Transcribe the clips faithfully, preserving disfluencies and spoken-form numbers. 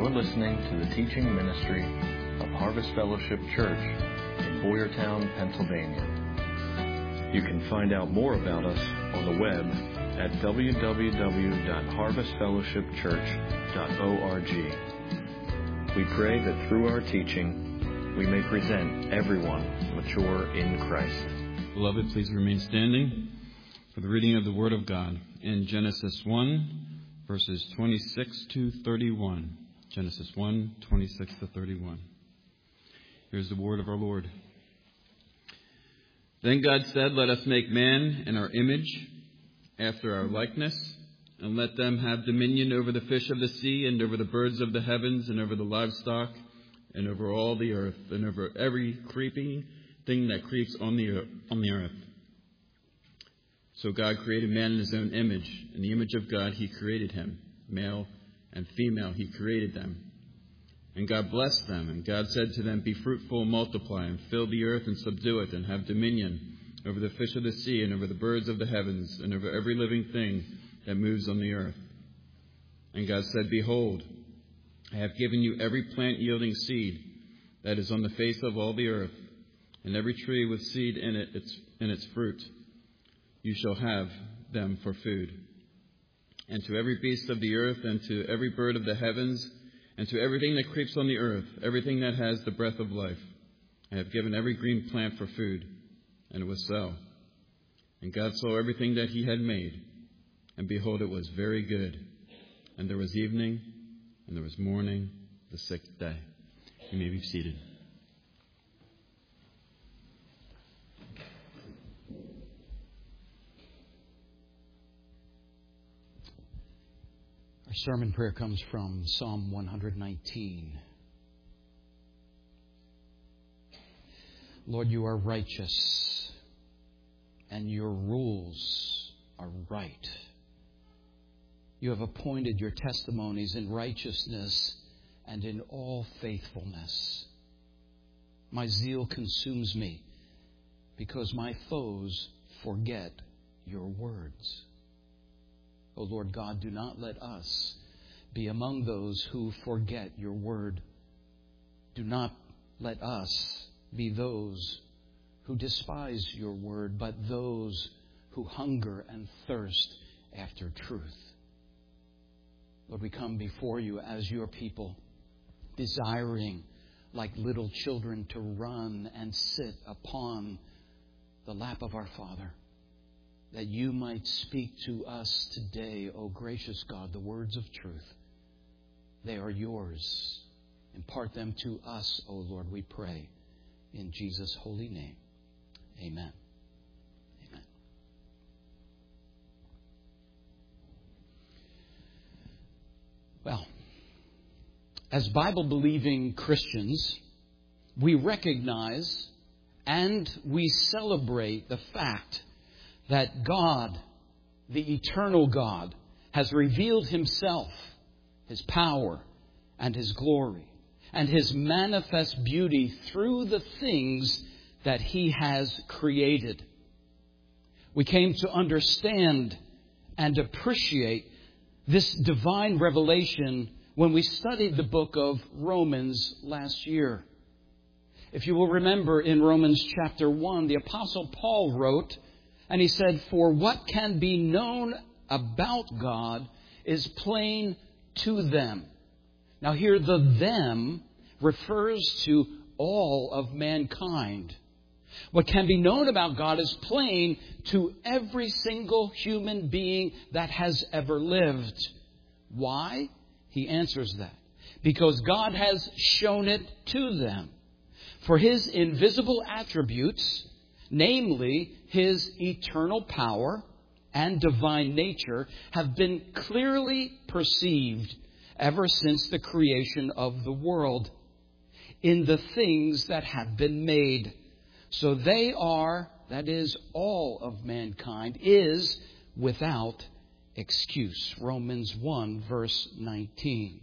You're listening to the teaching ministry of Harvest Fellowship Church in Boyertown, Pennsylvania. You can find out more about us on the web at w w w dot harvest fellowship church dot org. We pray that through our teaching, we may present everyone mature in Christ. Beloved, please remain standing for the reading of the Word of God in Genesis one, verses twenty-six to thirty-one. Genesis one, twenty-six to thirty-one. Here's the word of our Lord. Then God said, "Let us make man in our image, after our likeness, and let them have dominion over the fish of the sea, and over the birds of the heavens, and over the livestock, and over all the earth, and over every creeping thing that creeps on the earth, on the earth." So God created man in his own image. In the image of God he created him. Male and female he created them. And God blessed them. And God said to them, "Be fruitful and multiply, and fill the earth and subdue it, and have dominion over the fish of the sea, and over the birds of the heavens, and over every living thing that moves on the earth." And God said, "Behold, I have given you every plant yielding seed that is on the face of all the earth, and every tree with seed in it its, in its fruit. You shall have them for food. And to every beast of the earth, and to every bird of the heavens, and to everything that creeps on the earth, everything that has the breath of life, I have given every green plant for food." And it was so. And God saw everything that he had made, and behold, it was very good. And there was evening, and there was morning, the sixth day. You may be seated. Our sermon prayer comes from Psalm one nineteen. Lord, you are righteous, and your rules are right. You have appointed your testimonies in righteousness and in all faithfulness. My zeal consumes me because my foes forget your words. O Lord God, do not let us be among those who forget your word. Do not let us be those who despise your word, but those who hunger and thirst after truth. Lord, we come before you as your people, desiring, like little children, to run and sit upon the lap of our Father, that you might speak to us today, O gracious God, the words of truth. They are yours. Impart them to us, O Lord, we pray. In Jesus' holy name. Amen. Amen. Well, as Bible-believing Christians, we recognize and we celebrate the fact that God, the eternal God, has revealed himself, his power and his glory, and his manifest beauty through the things that he has created. We came to understand and appreciate this divine revelation when we studied the book of Romans last year. If you will remember, in Romans chapter one, the Apostle Paul wrote, and he said, "For what can be known about God is plain to them." Now here, the them refers to all of mankind. What can be known about God is plain to every single human being that has ever lived. Why? He answers that. Because God has shown it to them. For his invisible attributes, namely his eternal power and divine nature, have been clearly perceived ever since the creation of the world in the things that have been made. So they are, that is, all of mankind, is without excuse. Romans one, verse nineteen.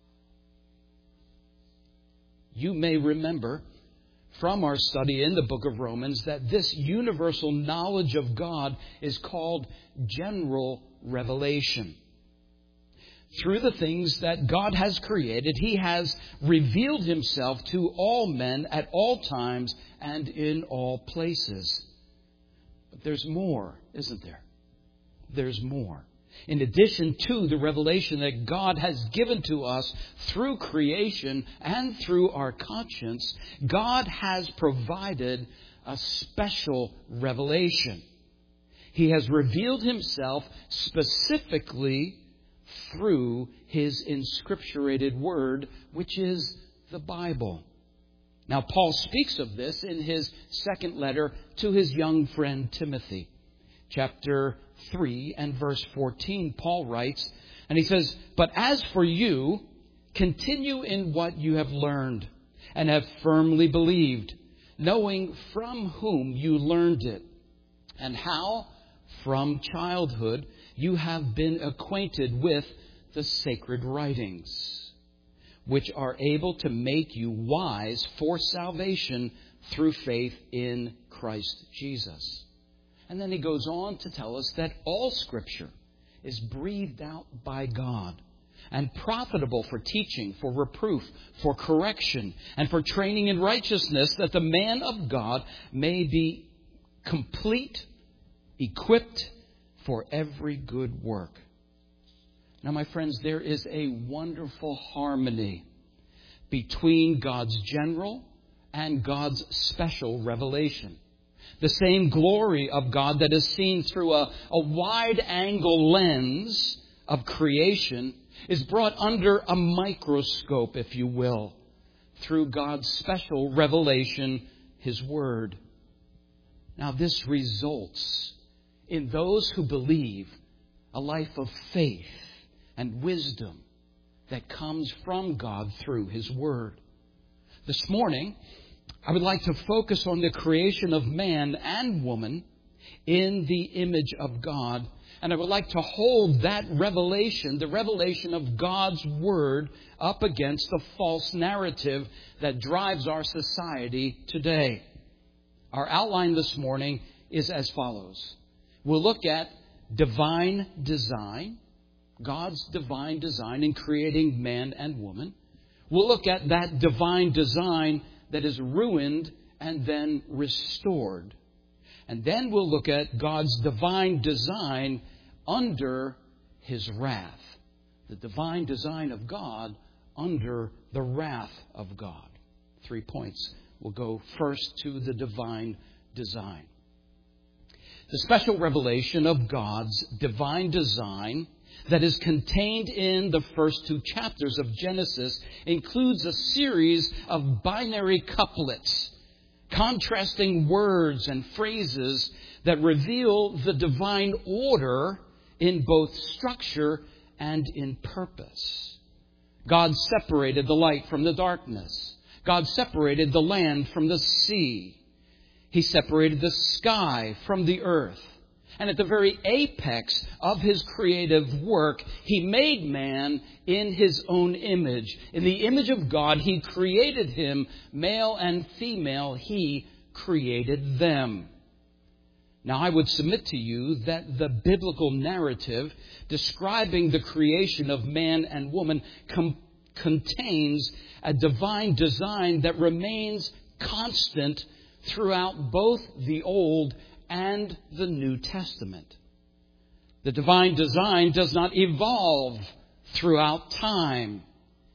You may remember from our study in the book of Romans that this universal knowledge of God is called general revelation. through the things that God has created, He has revealed Himself to all men at all times and in all places. But there's more, isn't there? There's more. In addition to the revelation that God has given to us through creation and through our conscience, God has provided a special revelation. He has revealed Himself specifically through His inscripturated Word, which is the Bible. Now, Paul speaks of this in his second letter to his young friend Timothy. Chapter three and verse fourteen, Paul writes, and he says, "But as for you, continue in what you have learned and have firmly believed, knowing from whom you learned it, and how from childhood you have been acquainted with the sacred writings, which are able to make you wise for salvation through faith in Christ Jesus." And then he goes on to tell us that all Scripture is breathed out by God and profitable for teaching, for reproof, for correction, and for training in righteousness, that the man of God may be complete, equipped for every good work. Now, my friends, there is a wonderful harmony between God's general and God's special revelation. The same glory of God that is seen through a, a wide-angle lens of creation is brought under a microscope, if you will, through God's special revelation, His Word. Now, this results in those who believe a life of faith and wisdom that comes from God through His Word. This morning, I would like to focus on the creation of man and woman in the image of God. And I would like to hold that revelation, the revelation of God's Word, up against the false narrative that drives our society today. Our outline this morning is as follows. We'll look at divine design, God's divine design in creating man and woman. We'll look at that divine design that is ruined and then restored. And then we'll look at God's divine design under His wrath. The divine design of God under the wrath of God. Three points. We'll go first to the divine design. The special revelation of God's divine design that is contained in the first two chapters of Genesis includes a series of binary couplets, contrasting words and phrases that reveal the divine order in both structure and in purpose. God separated the light from the darkness. God separated the land from the sea. He separated the sky from the earth. And at the very apex of His creative work, He made man in His own image. In the image of God, He created him, male and female, He created them. Now, I would submit to you that the biblical narrative describing the creation of man and woman com- contains a divine design that remains constant throughout both the Old and the New Testament. The divine design does not evolve throughout time.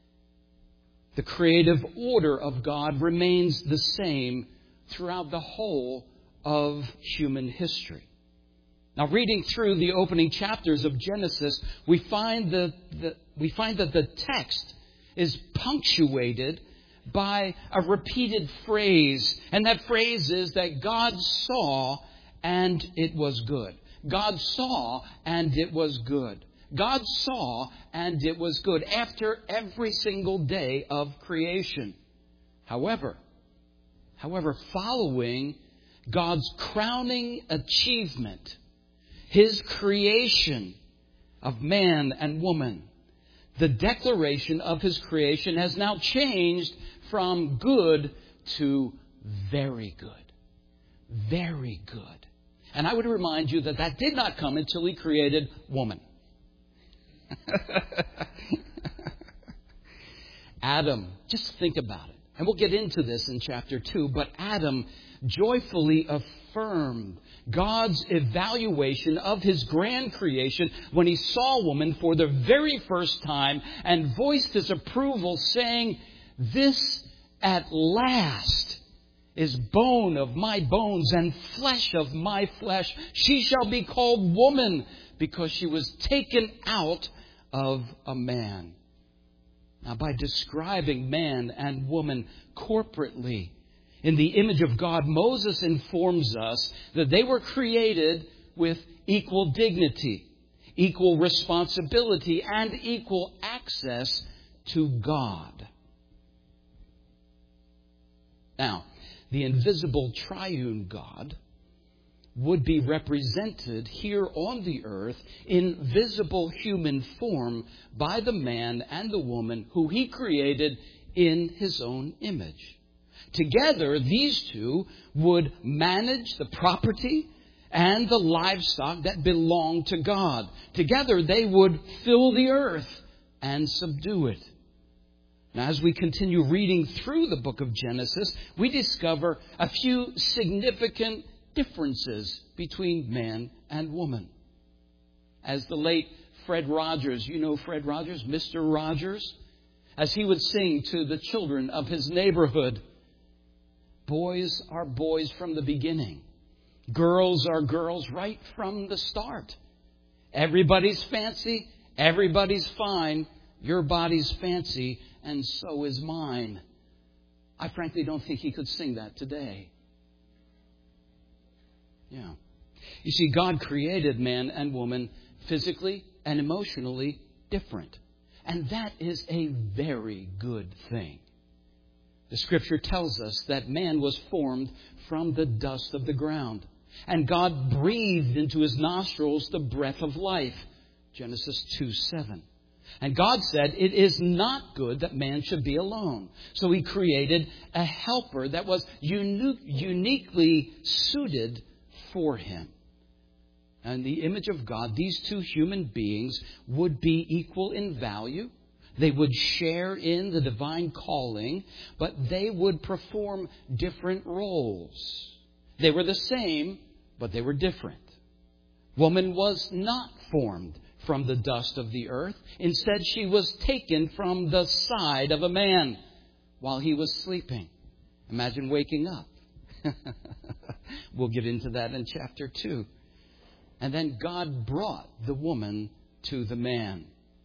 The creative order of God remains the same throughout the whole of human history. Now, reading through the opening chapters of Genesis, we find that the, we find that the text is punctuated by a repeated phrase. And that phrase is that God saw and it was good. God saw and it was good. God saw and it was good after every single day of creation. However, however, following God's crowning achievement, His creation of man and woman, the declaration of His creation has now changed from good to very good. Very good. And I would remind you that that did not come until He created woman. Adam, just think about it. And we'll get into this in chapter two. But Adam joyfully affirmed God's evaluation of his grand creation when he saw woman for the very first time and voiced his approval, saying, "This at last is bone of my bones and flesh of my flesh. She shall be called woman because she was taken out of a man." Now, by describing man and woman corporately in the image of God, Moses informs us that they were created with equal dignity, equal responsibility, and equal access to God. Now, the invisible triune God would be represented here on the earth in visible human form by the man and the woman who he created in his own image. Together, these two would manage the property and the livestock that belong to God. Together, they would fill the earth and subdue it. Now, as we continue reading through the book of Genesis, we discover a few significant differences between man and woman. As the late Fred Rogers, you know Fred Rogers, Mister Rogers, as he would sing to the children of his neighborhood, boys are boys from the beginning. Girls are girls right from the start. Everybody's fancy, everybody's fine. Your body's fancy, and so is mine. I frankly don't think he could sing that today. Yeah. You see, God created man and woman physically and emotionally different. And that is a very good thing. The Scripture tells us that man was formed from the dust of the ground. And God breathed into his nostrils the breath of life. Genesis two seven. And God said, "It is not good that man should be alone." So he created a helper that was uni- uniquely suited for him. And the image of God, these two human beings would be equal in value. They would share in the divine calling, but they would perform different roles. They were the same, but they were different. Woman was not formed from the dust of the earth. Instead, she was taken from the side of a man while he was sleeping. Imagine waking up. We'll get into that in chapter two. And then God brought the woman to the man.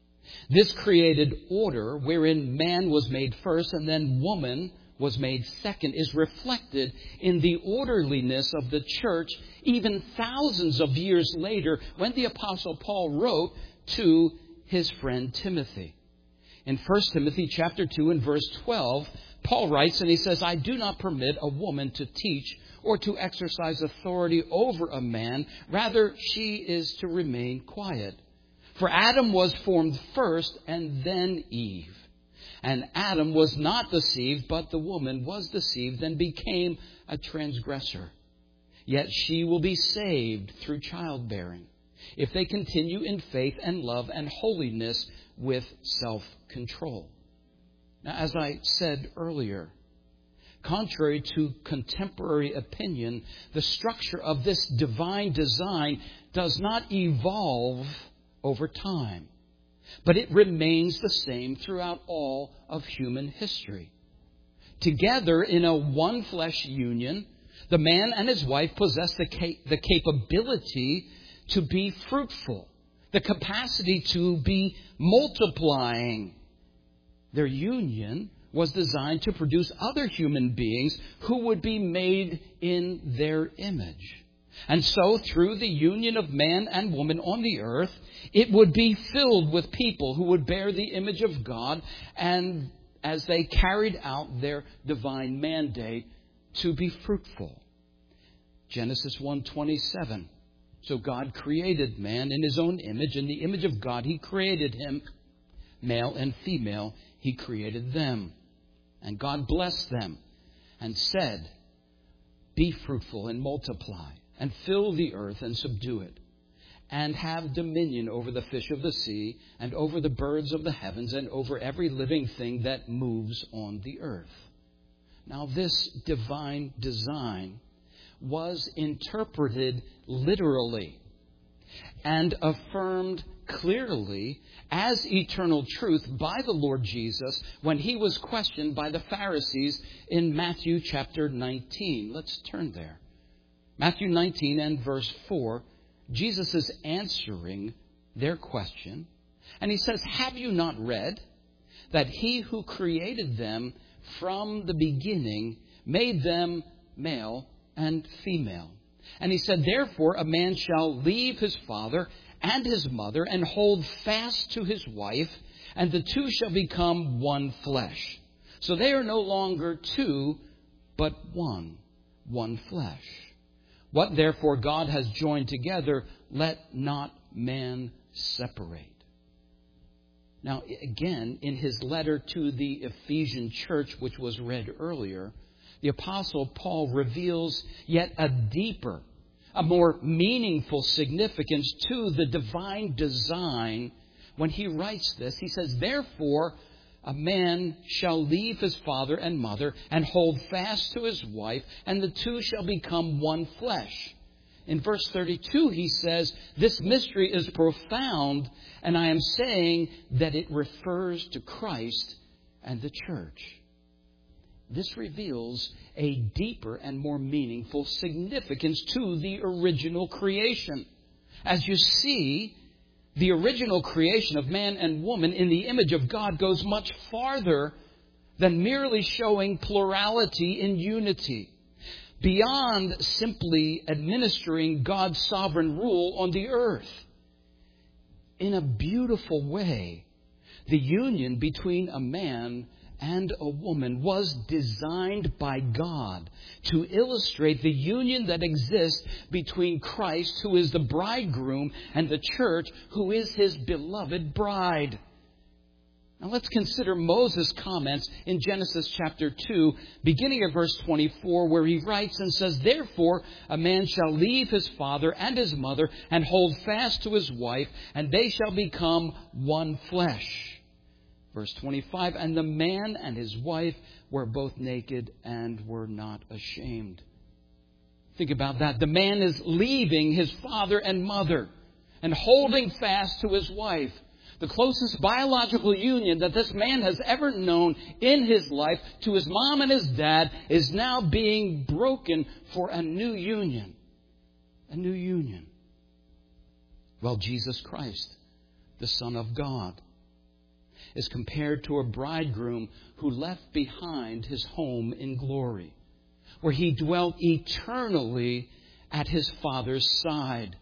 This created order wherein man was made first and then woman was made second is reflected in the orderliness of the church even thousands of years later when the Apostle Paul wrote to his friend Timothy. In First Timothy chapter two and verse twelve, Paul writes and he says, "I do not permit a woman to teach or to exercise authority over a man. Rather, she is to remain quiet. For Adam was formed first and then Eve. And Adam was not deceived, but the woman was deceived and became a transgressor. Yet she will be saved through childbearing, if they continue in faith and love and holiness with self-control." Now, as I said earlier, contrary to contemporary opinion, the structure of this divine design does not evolve over time, but it remains the same throughout all of human history. Together in a one flesh union, the man and his wife possess the, cap- the capability to be fruitful, the capacity to be multiplying. Their union was designed to produce other human beings who would be made in their image. And so, through the union of man and woman on the earth, it would be filled with people who would bear the image of God, and as they carried out their divine mandate to be fruitful. Genesis one twenty-seven. So God created man in his own image. In the image of God, he created him. Male and female, he created them. And God blessed them and said, "Be fruitful and multiply and fill the earth and subdue it, and have dominion over the fish of the sea, and over the birds of the heavens, and over every living thing that moves on the earth. Now, this divine design was interpreted literally and affirmed clearly as eternal truth by the Lord Jesus when he was questioned by the Pharisees in Matthew chapter nineteen. Let's turn there. Matthew nineteen and verse four. Jesus is answering their question. And he says, "Have you not read that he who created them from the beginning made them male and female? And he said, therefore a man shall leave his father and his mother and hold fast to his wife, and the two shall become one flesh. So they are no longer two, but one, one flesh. What therefore God has joined together, let not man separate." Now, again, in his letter to the Ephesian church, which was read earlier, the Apostle Paul reveals yet a deeper, a more meaningful significance to the divine design when he writes this. He says, "Therefore, a man shall leave his father and mother and hold fast to his wife, and the two shall become one flesh." In verse thirty-two, he says, "This mystery is profound, and I am saying that it refers to Christ and the church." This reveals a deeper and more meaningful significance to the original creation. As you see, the original creation of man and woman in the image of God goes much farther than merely showing plurality in unity. Beyond simply administering God's sovereign rule on the earth. In a beautiful way, the union between a man and a woman was designed by God to illustrate the union that exists between Christ, who is the bridegroom, and the church, who is his beloved bride. Now let's consider Moses' comments in Genesis chapter two, beginning at verse twenty-four, where he writes and says, "Therefore a man shall leave his father and his mother and hold fast to his wife, and they shall become one flesh." Verse twenty-five, "And the man and his wife were both naked and were not ashamed." Think about that. The man is leaving his father and mother and holding fast to his wife. The closest biological union that this man has ever known in his life to his mom and his dad is now being broken for a new union. A new union. Well, Jesus Christ, the Son of God, is compared to a bridegroom who left behind his home in glory, where he dwelt eternally at his Father's side.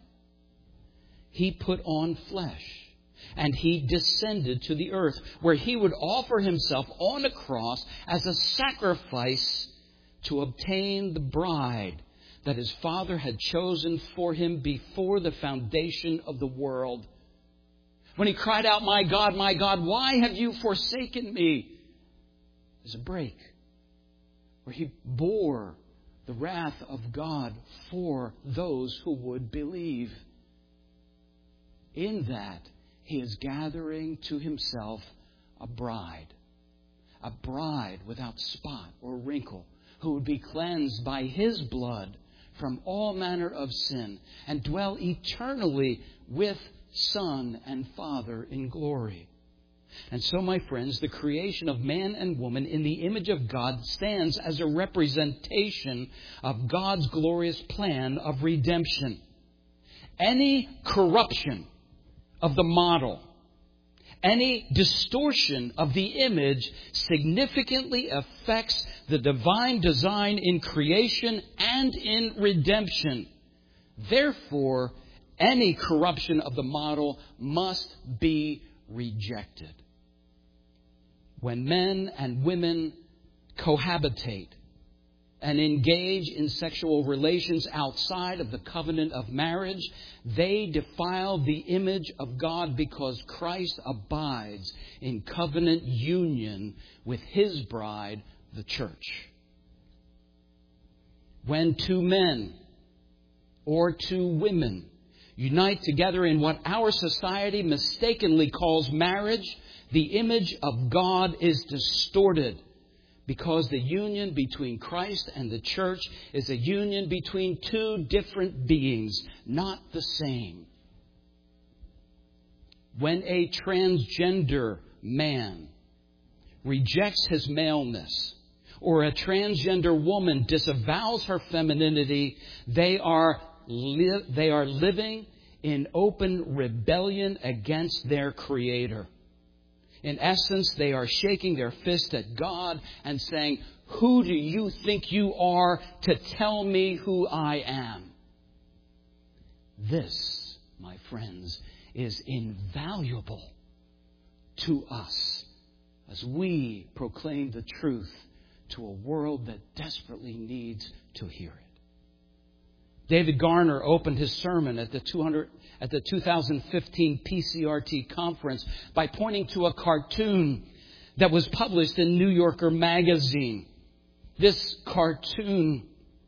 He put on flesh. And he descended to the earth, where he would offer himself on a cross as a sacrifice to obtain the bride that his Father had chosen for him before the foundation of the world. When he cried out, "My God, my God, why have you forsaken me?" There's a break where he bore the wrath of God for those who would believe. In that, he is gathering to himself a bride, a bride without spot or wrinkle, who would be cleansed by his blood from all manner of sin and dwell eternally with Son and Father in glory. And so, my friends, the creation of man and woman in the image of God stands as a representation of God's glorious plan of redemption. Any corruption of the model, any distortion of the image significantly affects the divine design in creation and in redemption. Therefore, any corruption of the model must be rejected. When men and women cohabitate and engage in sexual relations outside of the covenant of marriage, they defile the image of God, because Christ abides in covenant union with his bride, the church. When two men or two women unite together in what our society mistakenly calls marriage, the image of God is distorted because the union between Christ and the church is a union between two different beings, not the same. When a transgender man rejects his maleness, or a transgender woman disavows her femininity, they are li- they are living in open rebellion against their Creator. In essence, they are shaking their fist at God and saying, "Who do you think you are to tell me who I am?" This, my friends, is invaluable to us as we proclaim the truth to a world that desperately needs to hear it. David Garner opened his sermon at the two hundred at the two thousand fifteen P C R T conference by pointing to a cartoon that was published in New Yorker magazine. This cartoon,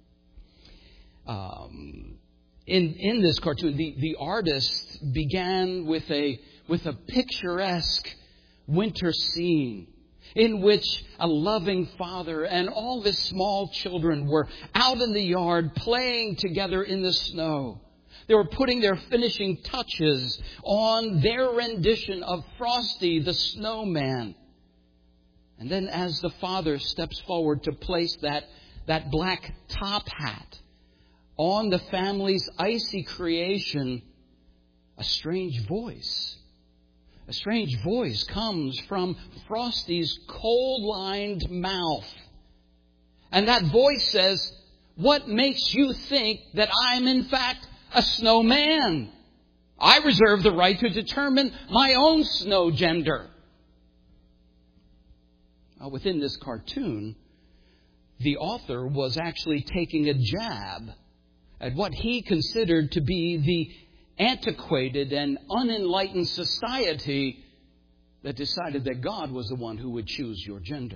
um, in in this cartoon, the, the artist began with a with a picturesque winter scene in which a loving father and all of his small children were out in the yard playing together in the snow. They were putting their finishing touches on their rendition of Frosty the Snowman. And then as the father steps forward to place that, that black top hat on the family's icy creation, a strange voice A strange voice comes from Frosty's cold-lined mouth. And that voice says, "What makes you think that I'm in fact a snowman? I reserve the right to determine my own snow gender." Now, within this cartoon, the author was actually taking a jab at what he considered to be the antiquated and unenlightened society that decided that God was the one who would choose your gender.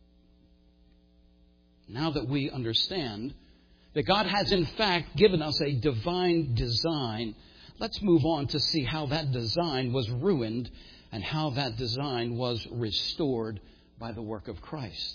Now that we understand that God has in fact given us a divine design, let's move on to see how that design was ruined and how that design was restored by the work of Christ.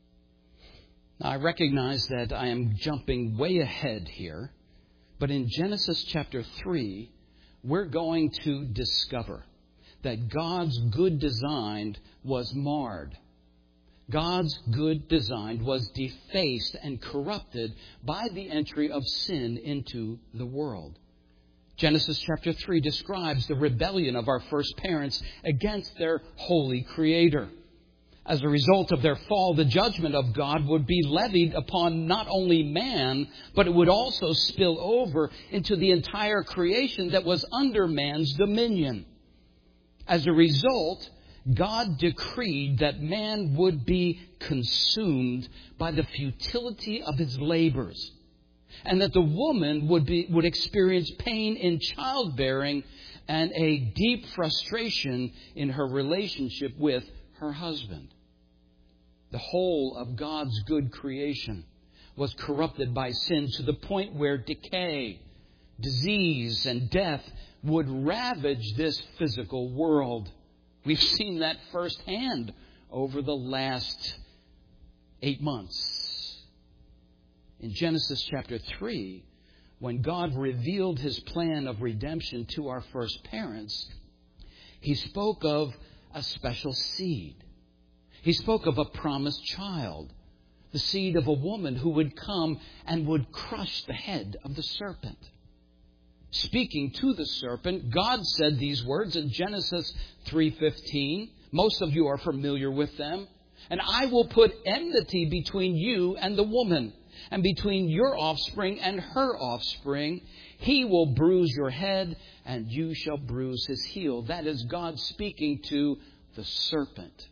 Now, I recognize that I am jumping way ahead here. But in Genesis chapter three, we're going to discover that God's good design was marred. God's good design was defaced and corrupted by the entry of sin into the world. Genesis chapter three describes the rebellion of our first parents against their holy Creator. As a result of their fall, the judgment of God would be levied upon not only man, but it would also spill over into the entire creation that was under man's dominion. As a result, God decreed that man would be consumed by the futility of his labors, and that the woman would be would experience pain in childbearing and a deep frustration in her relationship with her husband. The whole of God's good creation was corrupted by sin to the point where decay, disease, and death would ravage this physical world. We've seen that firsthand over the last eight months. In Genesis chapter three, when God revealed His plan of redemption to our first parents, He spoke of a special seed. He spoke of a promised child, the seed of a woman who would come and would crush the head of the serpent. Speaking to the serpent, God said these words in Genesis three fifteen. Most of you are familiar with them. "And I will put enmity between you and the woman, and between your offspring and her offspring. He will bruise your head, and you shall bruise his heel." That is God speaking to the serpent.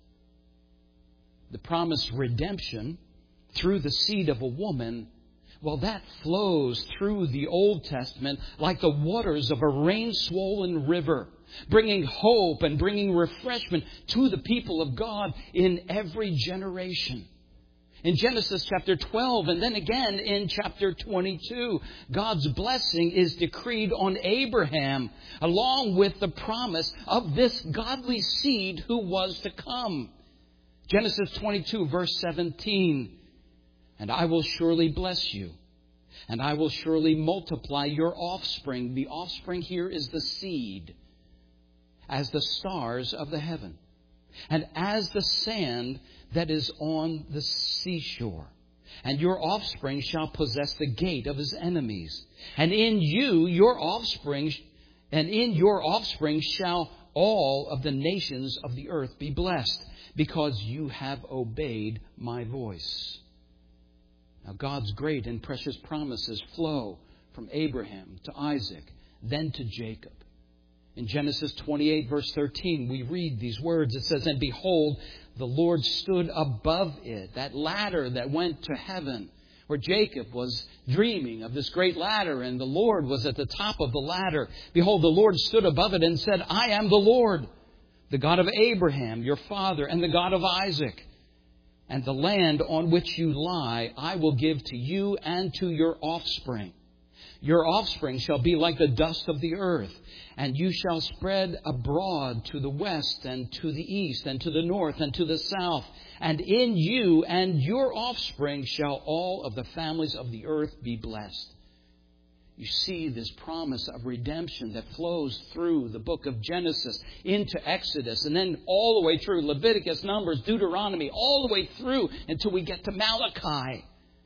The promised redemption through the seed of a woman, well, that flows through the Old Testament like the waters of a rain-swollen river, bringing hope and bringing refreshment to the people of God in every generation. In Genesis chapter twelve, and then again in chapter twenty-two, God's blessing is decreed on Abraham, along with the promise of this godly seed who was to come. Genesis twenty-two, verse seventeen, and I will surely bless you, and I will surely multiply your offspring. The offspring here is the seed, as the stars of the heaven, and as the sand that is on the seashore. And your offspring shall possess the gate of his enemies. And in you, your offspring, and in your offspring shall all of the nations of the earth be blessed, because you have obeyed my voice. Now God's great and precious promises flow from Abraham to Isaac, then to Jacob. In Genesis twenty-eight, verse thirteen, we read these words. It says, and behold, the Lord stood above it, that ladder that went to heaven, where Jacob was dreaming of this great ladder, and the Lord was at the top of the ladder. Behold, the Lord stood above it and said, I am the Lord, the God of Abraham, your father, and the God of Isaac. And the land on which you lie, I will give to you and to your offspring. Your offspring shall be like the dust of the earth, and you shall spread abroad to the west and to the east and to the north and to the south. And in you and your offspring shall all of the families of the earth be blessed. You see this promise of redemption that flows through the book of Genesis into Exodus, and then all the way through Leviticus, Numbers, Deuteronomy, all the way through until we get to Malachi.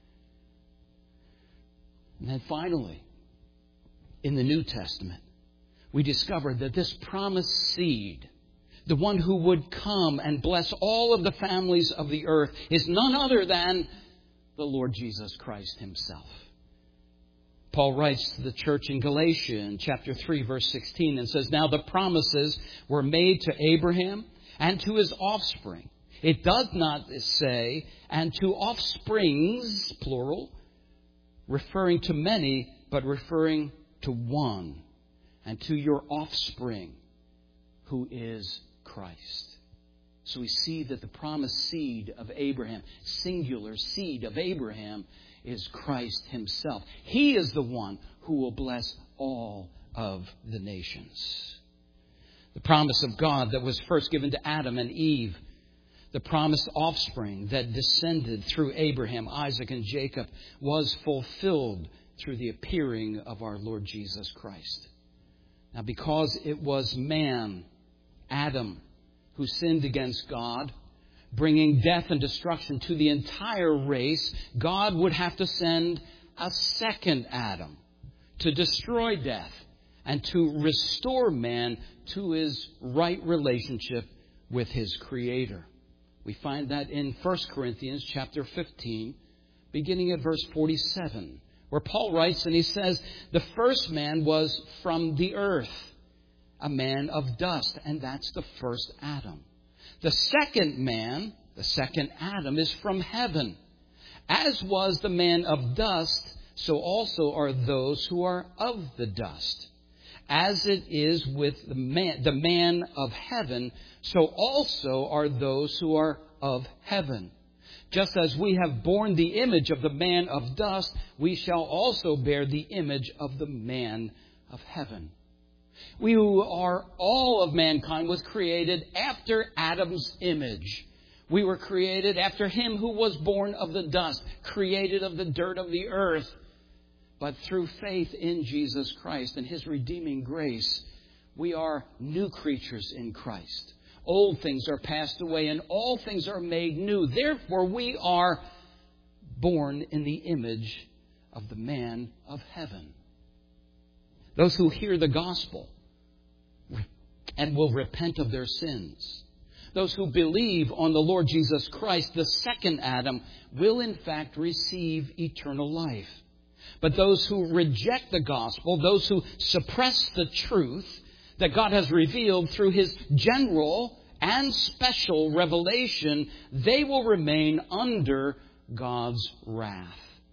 And then finally, in the New Testament, we discover that this promised seed, the one who would come and bless all of the families of the earth, is none other than the Lord Jesus Christ himself. Paul writes to the church in Galatia in chapter three, verse sixteen, and says, now the promises were made to Abraham and to his offspring. It does not say, and to offsprings, plural, referring to many, but referring to one, and to your offspring, who is Christ. So we see that the promised seed of Abraham, singular seed of Abraham, is Christ himself. He is the one who will bless all of the nations. The promise of God that was first given to Adam and Eve, the promised offspring that descended through Abraham, Isaac, and Jacob, was fulfilled through the appearing of our Lord Jesus Christ. Now, because it was man, Adam, who sinned against God, bringing death and destruction to the entire race, God would have to send a second Adam to destroy death and to restore man to his right relationship with his Creator. We find that in First Corinthians chapter fifteen, beginning at verse forty-seven, where Paul writes and he says, the first man was from the earth, a man of dust, and that's the first Adam. The second man, the second Adam, is from heaven. As was the man of dust, so also are those who are of the dust. As it is with the man, the man of heaven, so also are those who are of heaven. Just as we have borne the image of the man of dust, we shall also bear the image of the man of heaven. We who are all of mankind was created after Adam's image. We were created after him who was born of the dust, created of the dirt of the earth. But through faith in Jesus Christ and his redeeming grace, we are new creatures in Christ. Old things are passed away and all things are made new. Therefore, we are born in the image of the man of heaven. Those who hear the gospel and will repent of their sins, those who believe on the Lord Jesus Christ, the second Adam, will in fact receive eternal life. But those who reject the gospel, those who suppress the truth that God has revealed through his general and special revelation, they will remain under God's wrath.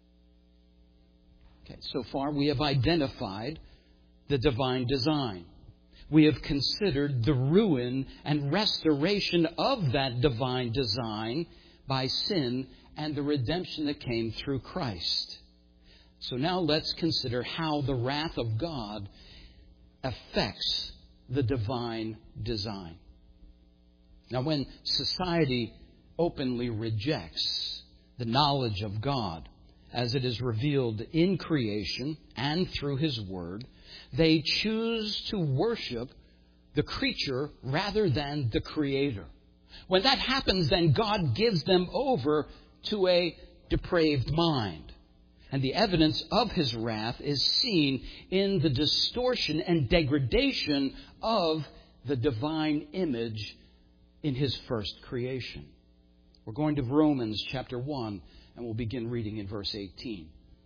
Okay, so far we have identified the divine design. We have considered the ruin and restoration of that divine design by sin and the redemption that came through Christ. So now let's consider how the wrath of God affects the divine design. Now, when society openly rejects the knowledge of God as it is revealed in creation and through His Word, they choose to worship the creature rather than the Creator. When that happens, then God gives them over to a depraved mind. And the evidence of His wrath is seen in the distortion and degradation of the divine image in His first creation. We're going to Romans chapter one, and we'll begin reading in verse eighteen.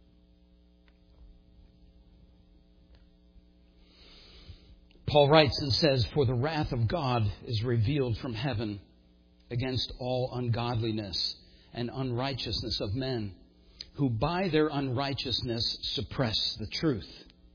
Paul writes and says, "For the wrath of God is revealed from heaven against all ungodliness and unrighteousness of men, who by their unrighteousness suppress the truth.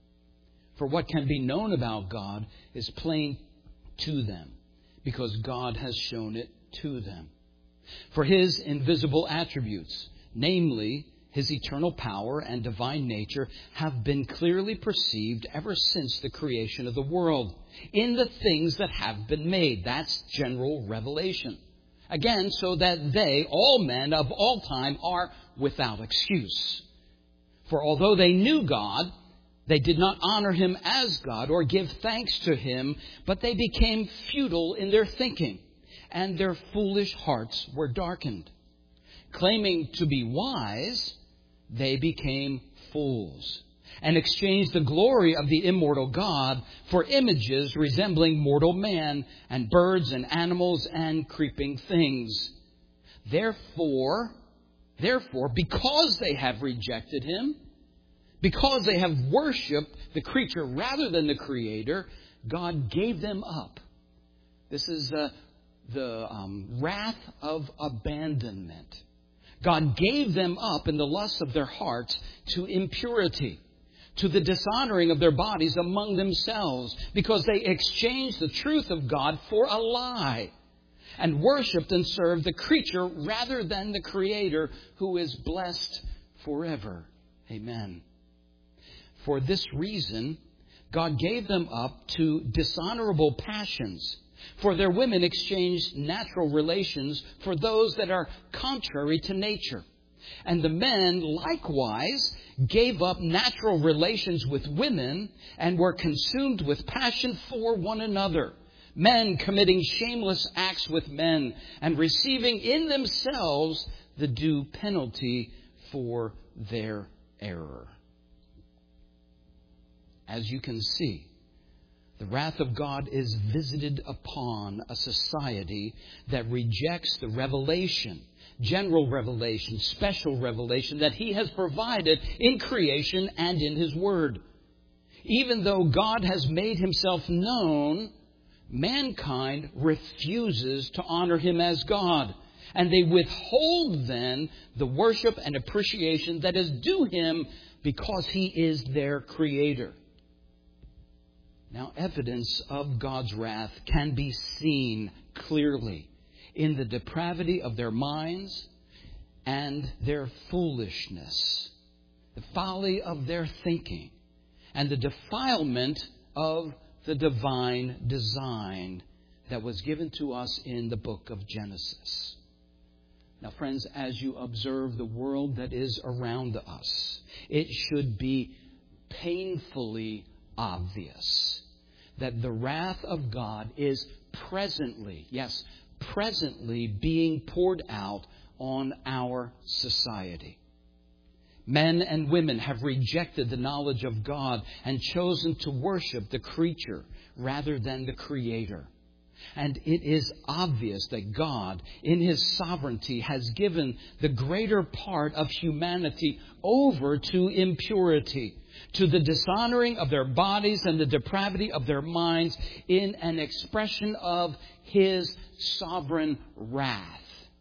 For what can be known about God is plain to them, because God has shown it to them. For His invisible attributes, namely His eternal power and divine nature, have been clearly perceived ever since the creation of the world, in the things that have been made." That's general revelation. Again, so that they, all men of all time, are without excuse. For although they knew God, they did not honor Him as God or give thanks to Him, but they became futile in their thinking, and their foolish hearts were darkened. Claiming to be wise, they became fools, and exchanged the glory of the immortal God for images resembling mortal man and birds and animals and creeping things. Therefore, therefore, because they have rejected Him, because they have worshipped the creature rather than the Creator, God gave them up. This is uh, the um, wrath of abandonment. God gave them up in the lust of their hearts to impurity, to the dishonoring of their bodies among themselves, because they exchanged the truth of God for a lie, and worshipped and served the creature rather than the Creator, who is blessed forever. Amen. For this reason, God gave them up to dishonorable passions. For their women exchanged natural relations for those that are contrary to nature. And the men likewise gave up natural relations with women and were consumed with passion for one another. Men committing shameless acts with men and receiving in themselves the due penalty for their error. As you can see, the wrath of God is visited upon a society that rejects the revelation, general revelation, special revelation that He has provided in creation and in His Word. Even though God has made Himself known, mankind refuses to honor Him as God. And they withhold then the worship and appreciation that is due Him because He is their Creator. Now, evidence of God's wrath can be seen clearly in the depravity of their minds and their foolishness, the folly of their thinking, and the defilement of the divine design that was given to us in the book of Genesis. Now, friends, as you observe the world that is around us, it should be painfully obvious that the wrath of God is presently, yes, presently being poured out on our society. Men and women have rejected the knowledge of God and chosen to worship the creature rather than the Creator. And it is obvious that God, in His sovereignty, has given the greater part of humanity over to impurity, to the dishonoring of their bodies and the depravity of their minds, in an expression of His sovereign wrath.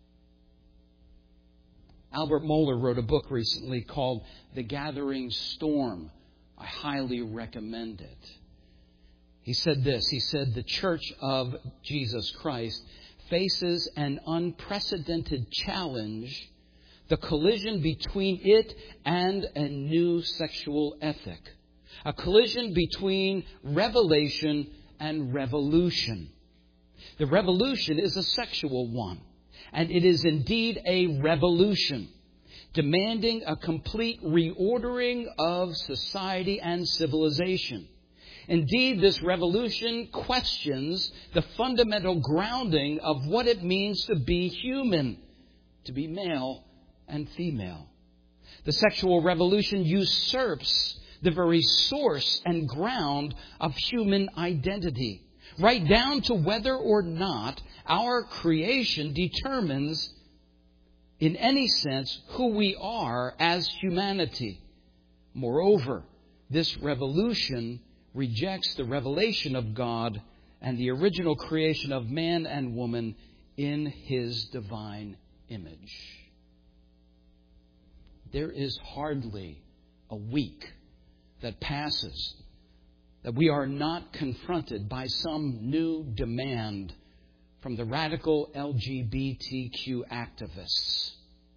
Albert Mohler wrote a book recently called The Gathering Storm. I highly recommend it. He said this, he said, "The Church of Jesus Christ faces an unprecedented challenge, the collision between it and a new sexual ethic. A collision between revelation and revolution. The revolution is a sexual one, and it is indeed a revolution, demanding a complete reordering of society and civilization. Indeed, this revolution questions the fundamental grounding of what it means to be human, to be male and female. The sexual revolution usurps the very source and ground of human identity, right down to whether or not our creation determines, in any sense, who we are as humanity. Moreover, this revolution rejects the revelation of God and the original creation of man and woman in His divine image. There is hardly a week that passes that we are not confronted by some new demand from the radical L G B T Q activists.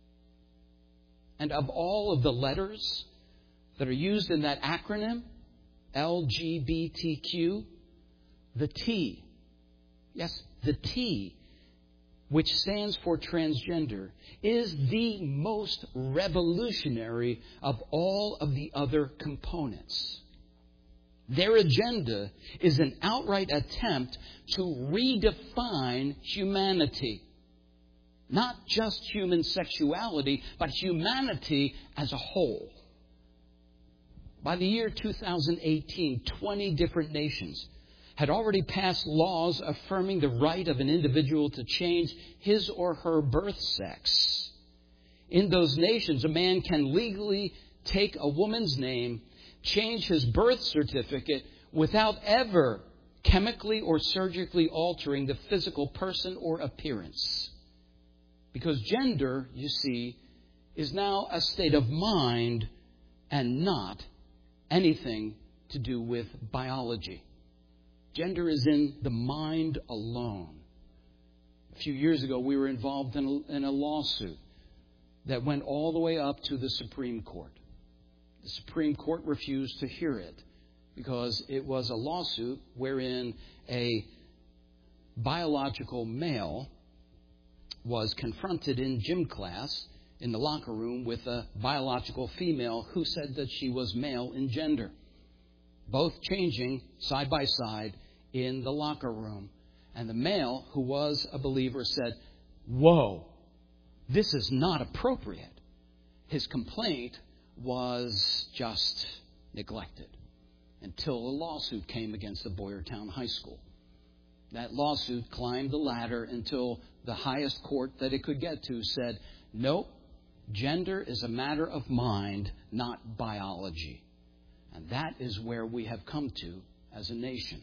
And of all of the letters that are used in that acronym, L G B T Q, the T, yes, the T, which stands for transgender, is the most revolutionary of all of the other components. Their agenda is an outright attempt to redefine humanity. Not just human sexuality, but humanity as a whole. By the year two thousand eighteen, twenty different nations had already passed laws affirming the right of an individual to change his or her birth sex. In those nations, a man can legally take a woman's name, change his birth certificate without ever chemically or surgically altering the physical person or appearance. Because gender, you see, is now a state of mind and not anything to do with biology. Gender is in the mind alone. A few years ago, we were involved in a, in a lawsuit that went all the way up to the Supreme Court. The Supreme Court refused to hear it because it was a lawsuit wherein a biological male was confronted in gym class in the locker room with a biological female who said that she was male in gender. Both changing side by side in the locker room. And the male, who was a believer, said, "Whoa, this is not appropriate." His complaint was just neglected until a lawsuit came against the Boyertown High School. That lawsuit climbed the ladder until the highest court that it could get to said, "Nope, gender is a matter of mind, not biology." And that is where we have come to as a nation.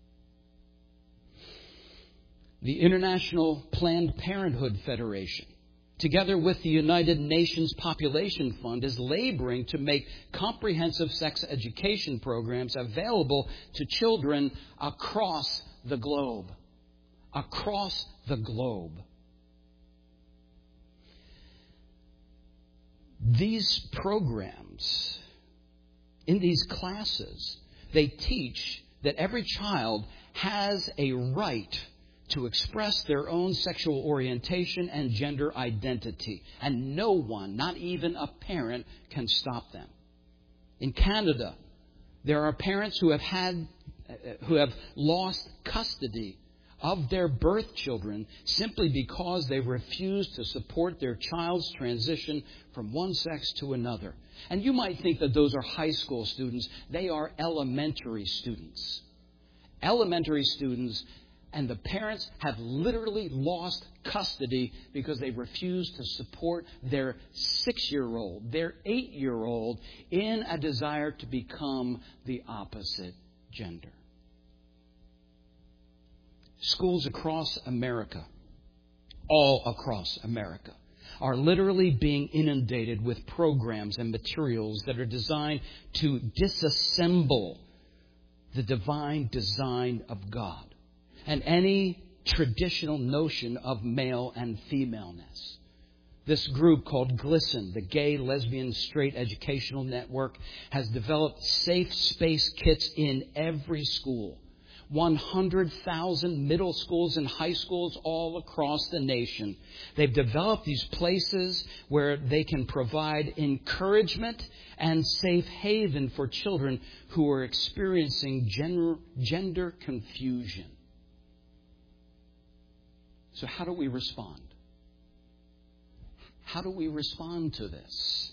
The International Planned Parenthood Federation, together with the United Nations Population Fund, is laboring to make comprehensive sex education programs available to children across the globe. Across the globe. These programs, in these classes, they teach that every child has a right to express their own sexual orientation and gender identity. And no one, not even a parent, can stop them. In Canada, there are parents who have had, who have lost custody of their birth children simply because they refused to support their child's transition from one sex to another. And you might think that those are high school students. They are elementary students. Elementary students. And the parents have literally lost custody because they refuse to support their six-year-old, their eight-year-old, in a desire to become the opposite gender. Schools across America, all across America, are literally being inundated with programs and materials that are designed to disassemble the divine design of God. And any traditional notion of male and femaleness. This group called GLSEN, the Gay, Lesbian, Straight Educational Network, has developed safe space kits in every school. one hundred thousand middle schools and high schools all across the nation. They've developed these places where they can provide encouragement and safe haven for children who are experiencing gender, gender confusion. So how do we respond? How do we respond to this?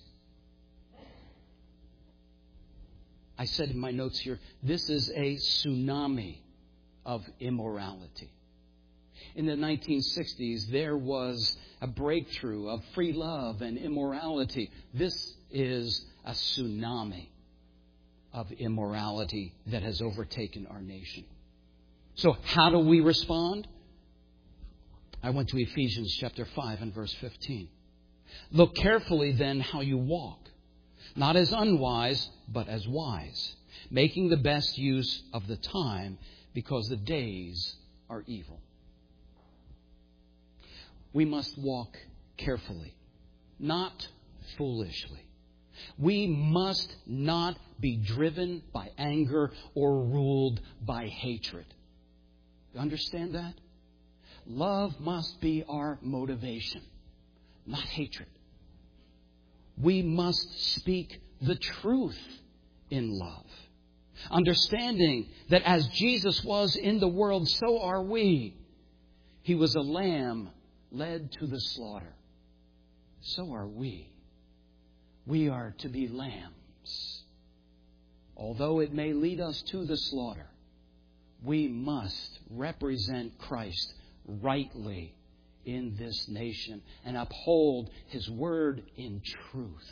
I said in my notes here, this is a tsunami of immorality. In the nineteen sixties, there was a breakthrough of free love and immorality. This is a tsunami of immorality that has overtaken our nation. So how do we respond? I went to Ephesians chapter five and verse fifteen. Look carefully then how you walk, not as unwise, but as wise, making the best use of the time, because the days are evil. We must walk carefully, not foolishly. We must not be driven by anger or ruled by hatred. You understand that? Love must be our motivation, not hatred. We must speak the truth in love, understanding that as Jesus was in the world, so are we. He was a lamb led to the slaughter. So are we. We are to be lambs. Although it may lead us to the slaughter, we must represent Christ rightly in this nation and uphold His word in truth.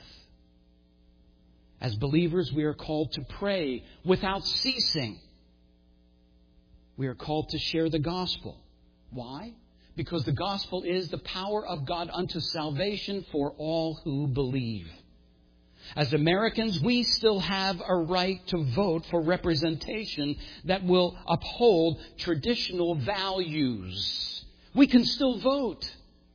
As believers, we are called to pray without ceasing. We are called to share the gospel. Why? Because the gospel is the power of God unto salvation for all who believe. As Americans, we still have a right to vote for representation that will uphold traditional values. We can still vote.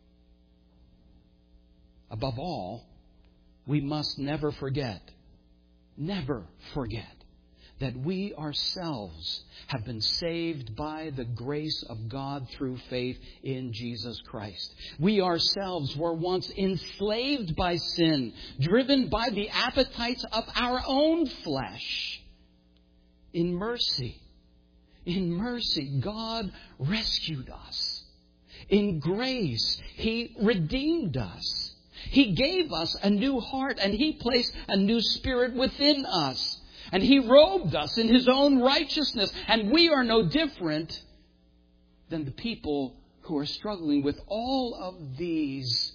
Above all, we must never forget, never forget that we ourselves have been saved by the grace of God through faith in Jesus Christ. We ourselves were once enslaved by sin, driven by the appetites of our own flesh. In mercy, in mercy, God rescued us. In grace, He redeemed us. He gave us a new heart, and He placed a new spirit within us. And He robed us in His own righteousness. And we are no different than the people who are struggling with all of these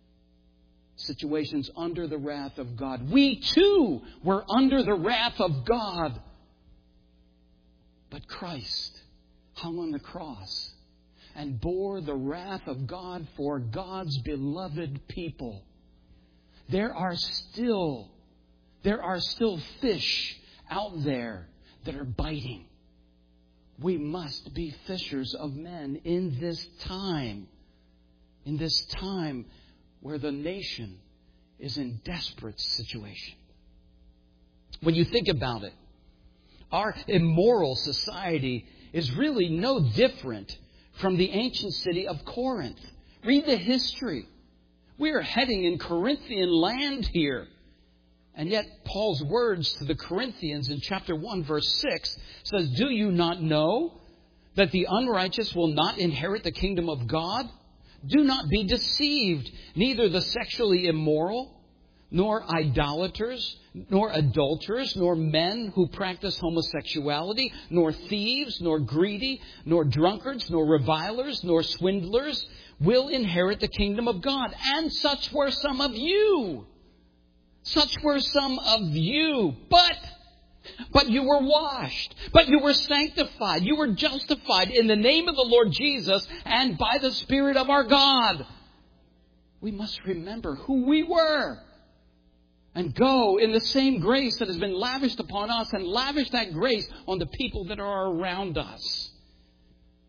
situations under the wrath of God. We too were under the wrath of God. But Christ hung on the cross and bore the wrath of God for God's beloved people. There are still, there are still fish out there that are biting. We must be fishers of men in this time. In this time where the nation is in desperate situation. When you think about it, our immoral society is really no different from the ancient city of Corinth. Read the history. We are heading in Corinthian land here. And yet Paul's words to the Corinthians in chapter one, verse six says, "Do you not know that the unrighteous will not inherit the kingdom of God? Do not be deceived. Neither the sexually immoral, nor idolaters, nor adulterers, nor men who practice homosexuality, nor thieves, nor greedy, nor drunkards, nor revilers, nor swindlers will inherit the kingdom of God. And such were some of you. Such were some of you. But, but you were washed. But you were sanctified. You were justified in the name of the Lord Jesus and by the Spirit of our God." We must remember who we were. And go in the same grace that has been lavished upon us and lavish that grace on the people that are around us.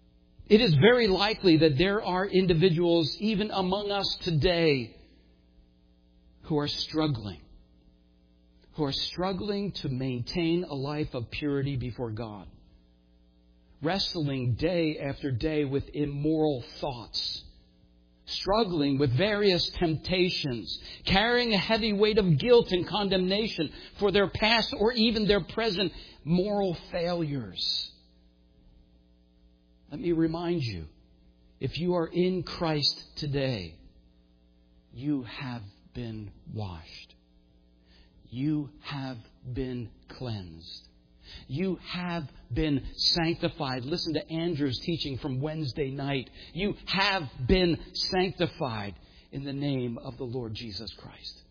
It is very likely that there are individuals, even among us today, who are struggling. Who are struggling to maintain a life of purity before God. Wrestling day after day with immoral thoughts. Struggling with various temptations. Carrying a heavy weight of guilt and condemnation for their past or even their present moral failures. Let me remind you, if you are in Christ today, you have been washed. You have been cleansed. You have been sanctified. Listen to Andrew's teaching from Wednesday night. You have been sanctified in the name of the Lord Jesus Christ.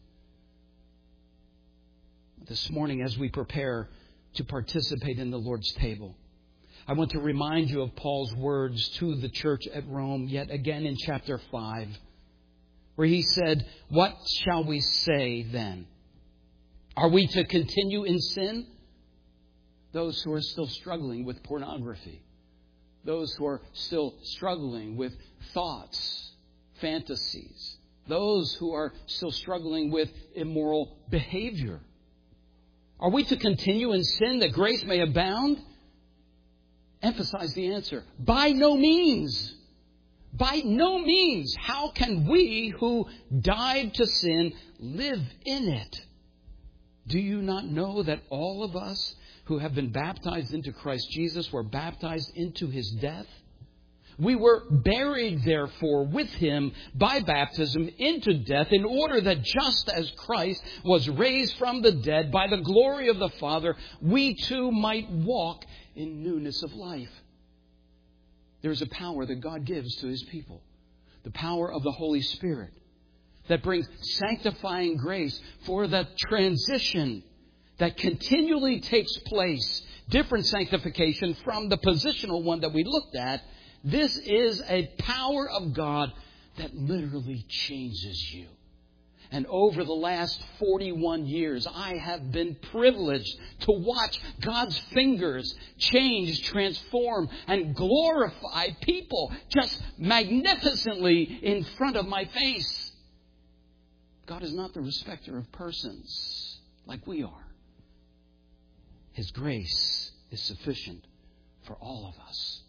This morning, as we prepare to participate in the Lord's table, I want to remind you of Paul's words to the church at Rome, yet again in chapter five, where he said, "What shall we say then? Are we to continue in sin?" Those who are still struggling with pornography. Those who are still struggling with thoughts, fantasies. Those who are still struggling with immoral behavior. Are we to continue in sin that grace may abound? Emphasize the answer. By no means. By no means. How can we who died to sin live in it? Do you not know that all of us who have been baptized into Christ Jesus were baptized into His death? We were buried, therefore, with Him by baptism into death, in order that just as Christ was raised from the dead by the glory of the Father, we too might walk in newness of life. There's a power that God gives to His people. The power of the Holy Spirit that brings sanctifying grace for the transition that continually takes place. Different sanctification from the positional one that we looked at. This is a power of God that literally changes you. And over the last forty-one years, I have been privileged to watch God's fingers change, transform, and glorify people just magnificently in front of my face. God is not the respecter of persons like we are. His grace is sufficient for all of us.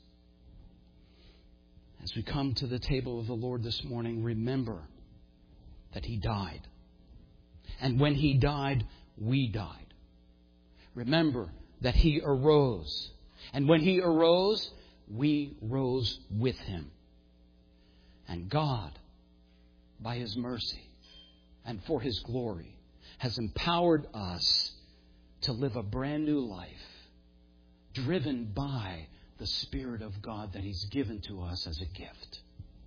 As we come to the table of the Lord this morning, remember that He died. And when He died, we died. Remember that He arose. And when He arose, we rose with Him. And God, by His mercy and for His glory, has empowered us to live a brand new life, driven by the Spirit of God that He's given to us as a gift.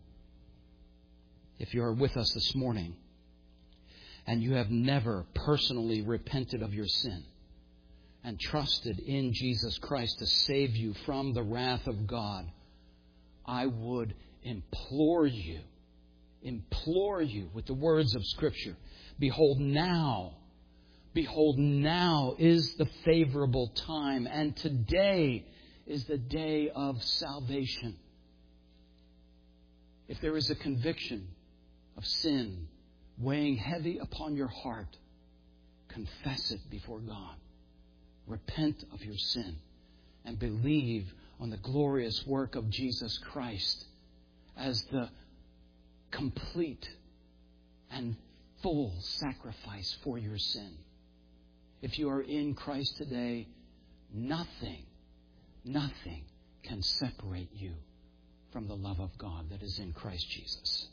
If you are with us this morning and you have never personally repented of your sin and trusted in Jesus Christ to save you from the wrath of God, I would implore you, implore you with the words of Scripture, behold now, behold now is the favorable time, and today is the day of salvation. If there is a conviction of sin weighing heavy upon your heart, confess it before God. Repent of your sin and believe on the glorious work of Jesus Christ as the complete and full sacrifice for your sin. If you are in Christ today, nothing, nothing can separate you from the love of God that is in Christ Jesus.